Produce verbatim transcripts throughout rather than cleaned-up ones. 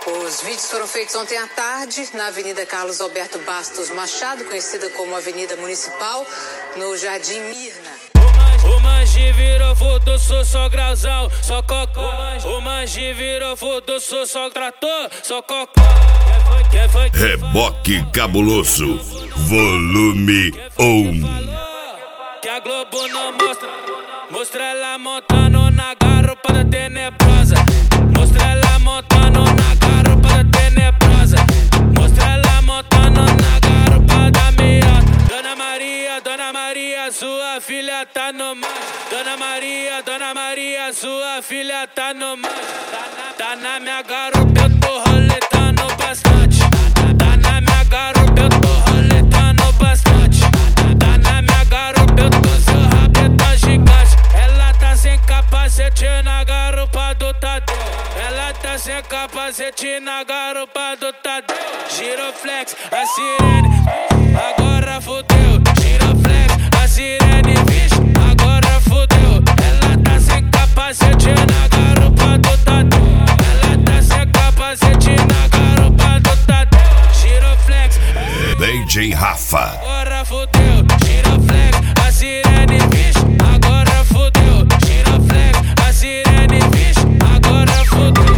Os vídeos foram feitos ontem à tarde na Avenida Carlos Alberto Bastos Machado, conhecida como Avenida Municipal, no Jardim Mirna. O manji virou foto, sou só grauzão, só cocô. O manji virou foto, sou só trator, só cocô. Reboque Cabuloso, volume um. Que a Globo não mostra, mostra ela montando na garupa da tenebrosa. Mostra ela montando na garupa da tenebrosa. Mostra ela montando na garupa da mirada. Dona Maria, Dona Maria, sua filha tá no mar. Dona Maria, Dona Maria, sua filha tá no mar. Tá na, tá na minha garupa, eu tô roletando bastante. Tá na minha garupa, eu tô roletando bastante. Tá na minha garupa, eu tô seu rabetão gigante. Ela tá sem capacete na garupa do Tadeu. Ela tá sem capacete na garupa do Tadeu. Giroflex, a sirene, agora fudeu. Giroflex, a sirene, vixe, agora fudeu. Ela tá sem capacete na garupa do Tadeu. Ela tá sem capacete na garupa do Tadeu. Giroflex, D J Rafa. agora fudeu. Giroflex, a sirene, vixe, agora fudeu. Giroflex, a sirene, vixe, agora fudeu.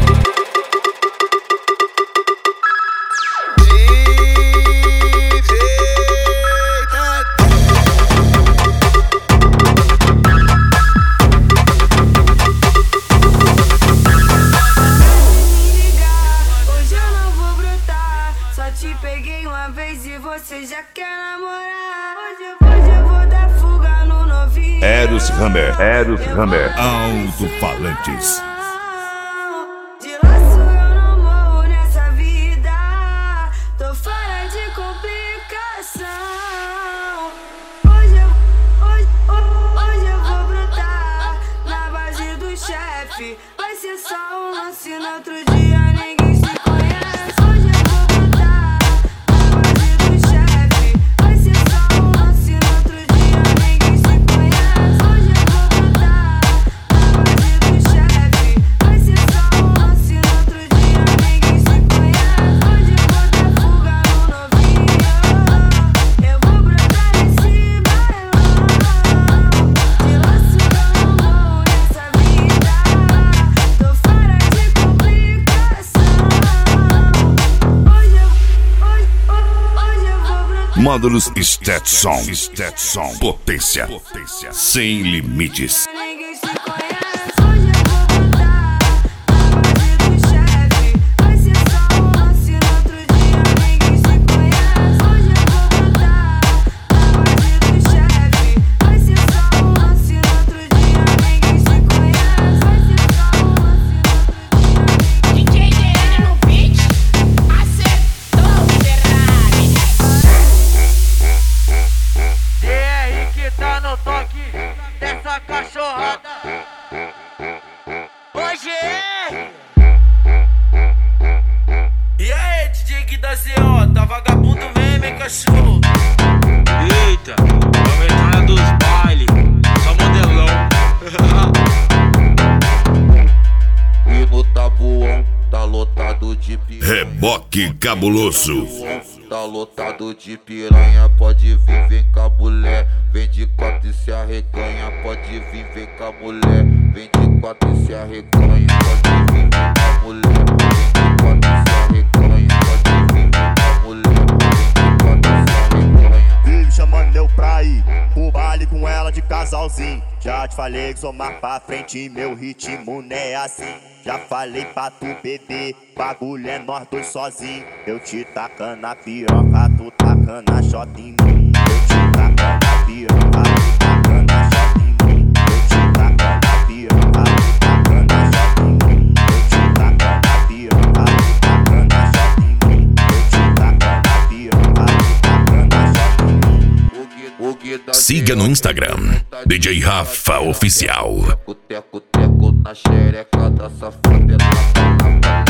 Peguei uma vez e você já quer namorar. Hoje, hoje eu vou dar fuga no novinho. Eros Hammer, Eros Hammer, alto-falantes. De laço eu não morro nessa vida. Tô fora de complicação. Hoje eu, hoje, hoje eu vou brotar na base do chefe. Vai ser só um lance, no outro dia ninguém se conhece. Hoje eu vou brotar na base do chefe. Vai ser só um lance, no outro dia ninguém se conhece. Hoje eu vou brotar na base do chefe. Vai ser só um lance, no outro dia ninguém se conhece. Hoje eu vou dar fuga no novinho. Eu vou brotar nesse bailão. De laço eu não morro nessa vida. Tô fora de complicação. Hoje eu, hoje, hoje eu vou brotar. Módulos Stetson, Stetson, potência, potência, sem limites. Ninguém se conhece. Hoje eu vou brotar na base do chefe. Vai ser só um lance, no outro dia ninguém se conhece. Hoje eu vou brotar na base do chefe. Vai ser só um lance, no outro dia ninguém se conhece. Vai ser só um lance, no outro dia ninguém se conhece. D J D N no beat, acertou o Ferrari. D R que tá no toque dessa cachorrada. Ô G R! E aí, D J que da C O, tá vagabundo mesmo, hein, cachorro? Eita, vamos entrar na dos baile, só modelão. E no tabuão tá lotado de piranha. Reboque Cabuloso. Tá lotado de piranha. Pode vir, vem com a mulher. Vem de quatro e se arreganha. Pode vir, vem com a mulher. Vem de quatro e se arreganha. Pode vir, vem com a mulher. Vem de quatro e se arreganha. Pode vir, vem com a mulher. Vem de quatro e se arreganha. Vive chamando eu pra ir pro baile com ela de casalzinho. Já te falei que sou mais pra frente, meu ritmo não é assim. Já falei pra tu beber, bagulho é nós dois sozinhos. Eu te tacando a piroca, tu tacando a shot em mim. Eu te tacando a piroca, tu tacando a shot em mim. Eu te tacando a piroca, tu tacando a shot em mim. Eu te tacando a piroca, tu tacando a shot em mim. Eu te tacando a piroca, tu tacando a shot em mim. O que dá Siga no Instagram, D J Rafa Oficial. Teco, teco, teco na xereca da safada. Ela tá na